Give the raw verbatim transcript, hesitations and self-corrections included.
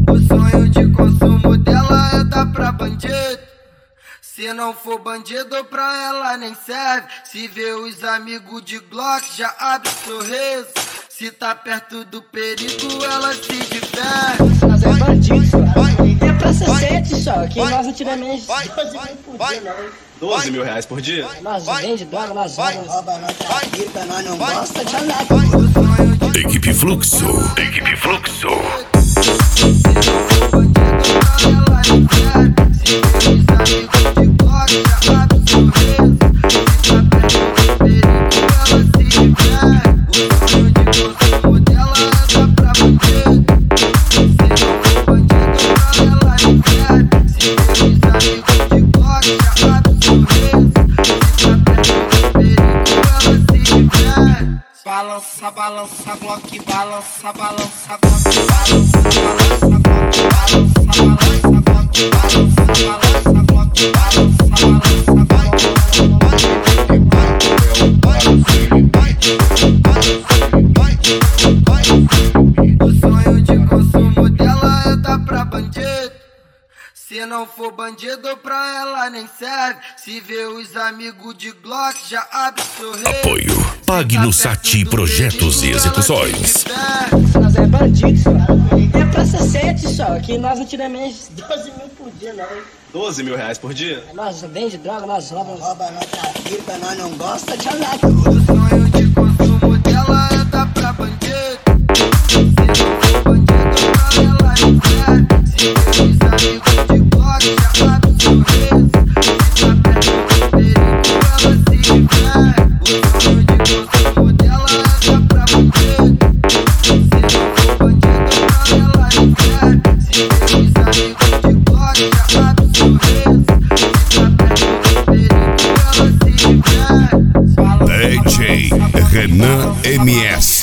O sonho de consumo dela é dar pra bandido. Se não for bandido, pra ela nem serve. Se vê os amigos de Glock, já abre sorriso. Se tá perto do perigo, ela se diverte. Nós é bandido, é pra ser sete só. Que nós não tiramos menos doze mil por dia, não. doze mil reais por dia? Nós vende droga, nós roubamos. Rouba, nós trafica, nós não gosta de andar. Equipe Fluxo, Equipe Fluxo. Balança, balança, bloque, balança, balança, bloque, balança, balança, bloque, balança, balança, bloque, balança, balança, bloque, balança, balança, bloque. O sonho de consumo dela é dar pra bandido. Se não for bandido, pra ela nem serve. Se vê os amigos de Glock, já abre sorriso. Apoio Pagno Sati Projetos e Execuções. Nós é bandido, é pra ser sete só. Que nós não tiramos menos doze mil por dia, não. doze mil reais por dia? Nós vende droga, nós roubamos. Rouba, nós trafica, nós não gosta de andar. O sonho de consumo dela é dar pra bandido. Se não for bandido, pra ela nem serve. Se vê os amigos de Glock, já abre sorriso. Se tá perto do perigo, ela se diverte. O sonho de consumo dela é dar pra bandido. Se não for bandido, pra ela nem serve. Se vê os amigos de Glock, já abre sorriso. Se tá perto do perigo, ela se diverte. D J Renan M S.